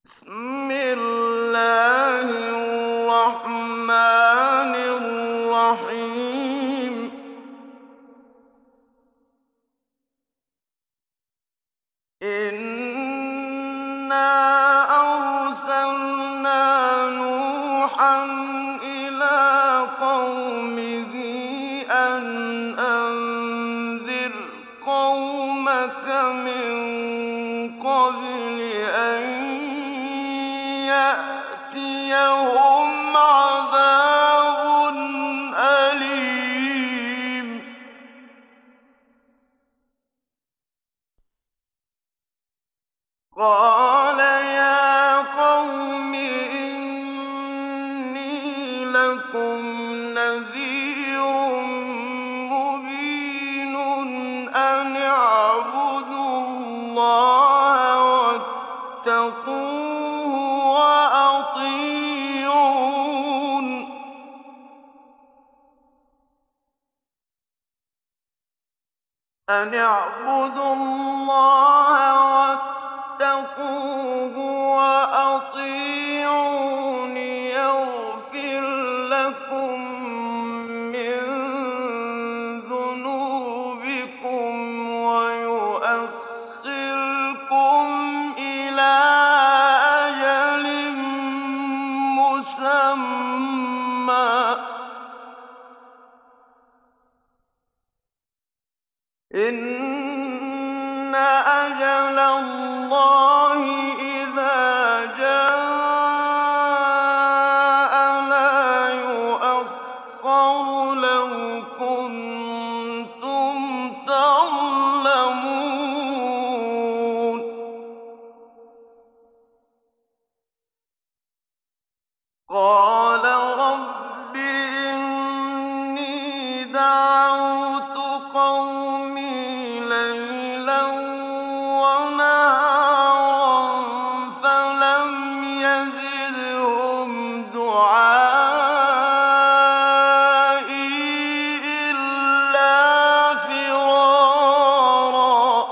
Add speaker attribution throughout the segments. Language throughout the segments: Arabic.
Speaker 1: بسم الله الرحمن الرحيم إنا أرسلنا نوحا إلى قومه أن أنذر قومك من قبل أن يأتيهم عذاب أليم قال يا قوم إني لكم نذير مبين أن اعبدوا الله واتقوه وأطيعون يغفر لكم من ذنوبكم ويؤخركم إلى أجل مسمى إن أجل الله إذا جاء لا يؤخر لو كنتم تعلمون قال رب إني دعوت قومي ليلا ونهارا فلم يزدهم دعائي إلا فرارا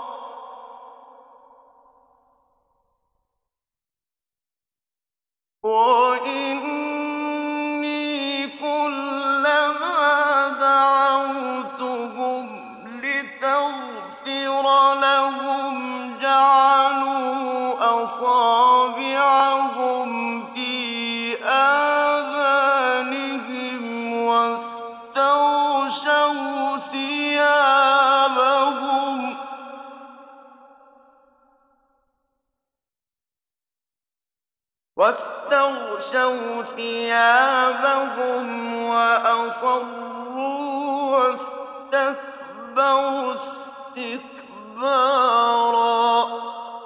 Speaker 1: وإني كلما دعوتهم لتغفر لهم جعلوا أصابعهم في آذانهم واستغشوا ثيابهم وأصروا واستكبروا استكبارا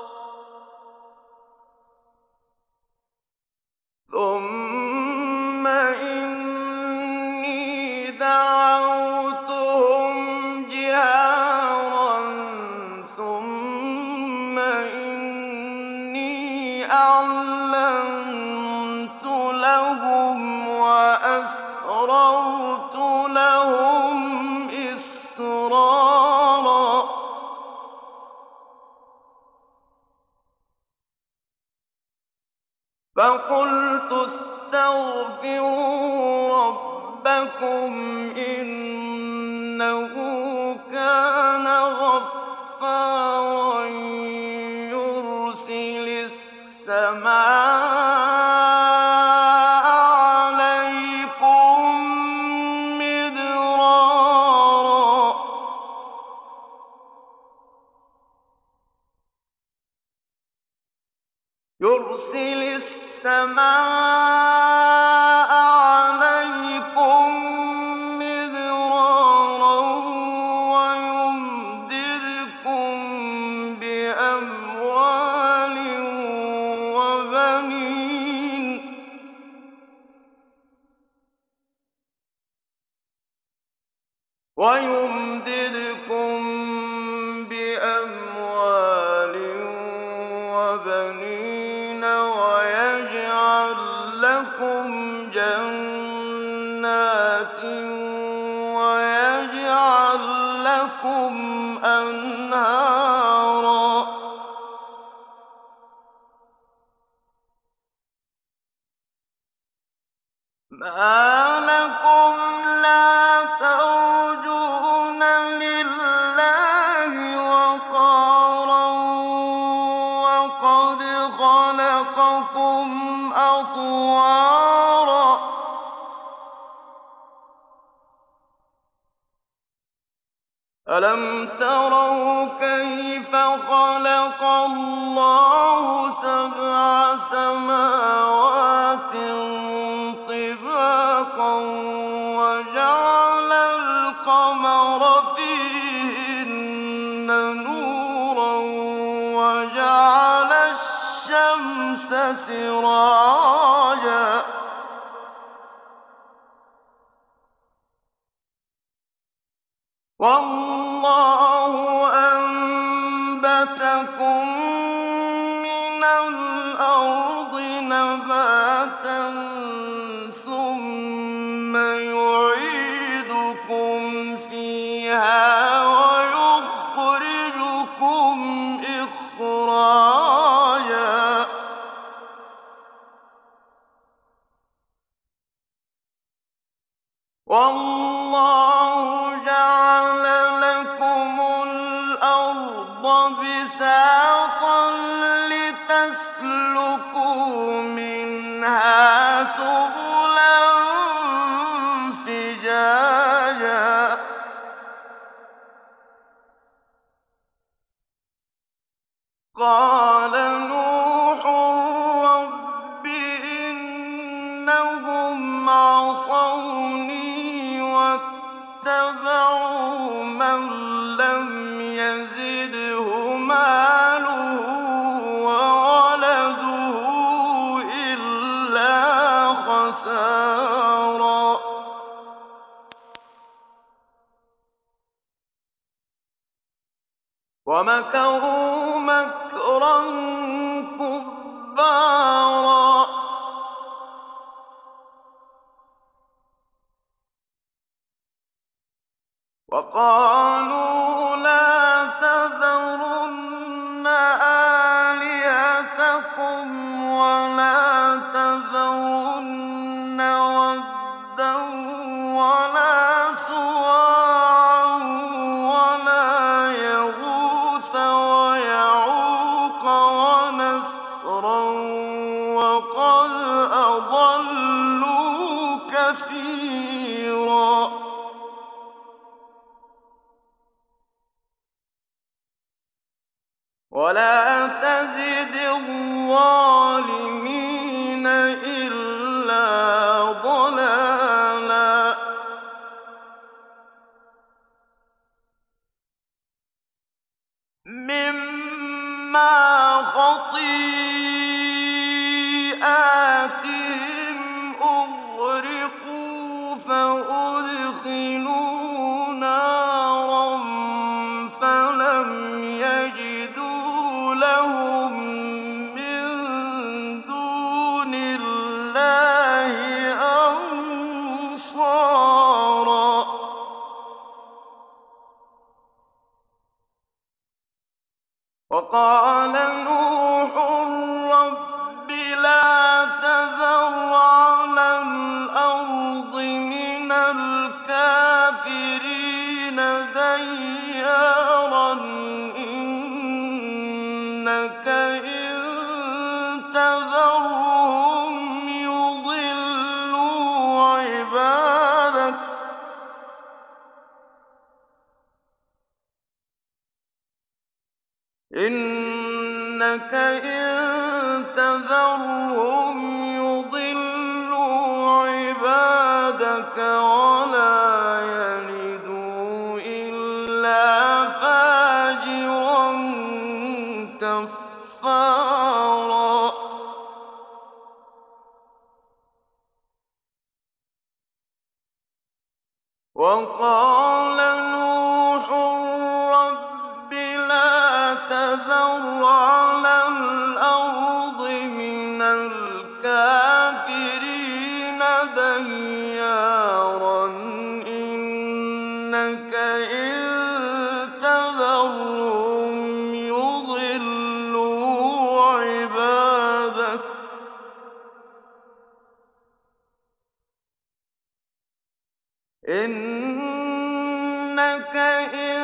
Speaker 1: ثم إني دعوتهم جهارا ثم إني أعلنت لهم وأسررت لهم إسرارا فقلت استغفروا ربكم إنه كان غفارا يرسل السماء عليكم مدرارا يرسل السماء عليكم مدرارا ويمددكم بأموال وبنين ويجعل لكم جنات ويجعل لكم أنهارا مَا لَكُمْ لَا تَرْجُونَ لِلَّهِ وَقَارًا وَقَدْ خَلَقَكُمْ أَطْوَارًا أَلَمْ تَرَوْا كَيْفَ خَلَقَ اللَّهُ سَبْعَ سَمَاوَاتٍ طِبَاقًا وَجَعَلَ الْقَمَرَ فِيهِنَّ نُورًا وَجَعَلَ الشَّمْسَ سِرَاجًا وَاللَّهُ أَنبَتَكُم مِّنَ الْأَرْضِ نَبَاتًا ثُمَّ يُعِيدُكُمْ فِيهَا وَيُخْرِجُكُمْ إِخْرَاجًا وَاللَّهُ جَعَلَ لَكُمُ الْأَرْضَ بِسَاطًا لِّتَسْلُكُوا مِنْهَا سُبُلًا فِجَاجًا قَالَ نُوحٌ رَّبِّ إِنَّهُمْ عَصَوْنِي وَاتَّبَعُوا مَن لَّمْ يَزِدْهُ مَالُهُ وَوَلَدُهُ إِلَّا خَسَارًا وَمَكَرُوا مَكْرًا كُبَّارًا وَقَالُوا لَا تَذَرُنَّ آلِهَتَكُمْ وَلَا تَذَرُنَّ وَدًّا وَلَا سُوَاعًا وَلَا يَغُوثَ وَيَعُوقَ وَنَسْرًا وَقَدْ أَضَلُّوا كَثِيرًا وَلَا تَزِدِ الظَّالِمِينَ إِلَّا ضَلَالًا مِّمَّا خَطِيئَاتِهِمْ أُغْرِقُوا فَأُدْخِلُوا نَارًا فَلَمْ يَجِدُوا لَهُم مِّن دُونِ اللَّهِ أَنصَارًا وَقَالَ نُوحٌ رَّبِّ لَا تَذَرْ عَلَى الْأَرْضِ مِنَ الْكَافِرِينَ دَيَّارًا إِنَّكَ إِن تَذَرْهُمْ يُضِلُّوا عِبَادَكَ إِنَّكَ إِن تَذَرْهُمْ يُضِلُّوا عِبَادَكَ وَلَا يَلِدُوا إِلَّا فَاجِرًا كَفَّارًا وَقَالَ نُوحٌ رَّبِّ لَا تَذَرْ عَلَى الْأَرْضِ مِنَ الْكَافِرِينَ دَيَّارًا إِنَّكَ إِن تَذَرْهُمْ يُضِلُّوا عِبَادَكَ إِنَّكَ إِن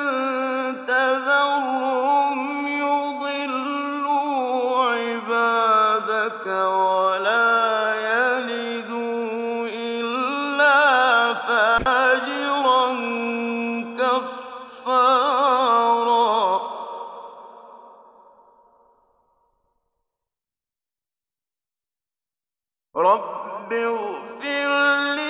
Speaker 1: تَذَرْهُمْ يُضِلُّوا عِبَادَكَ وَلَا يَلِدُوا إِلَّا فَاجِرًا كَفَّارًا رَبِّ اغْفِرْ لِي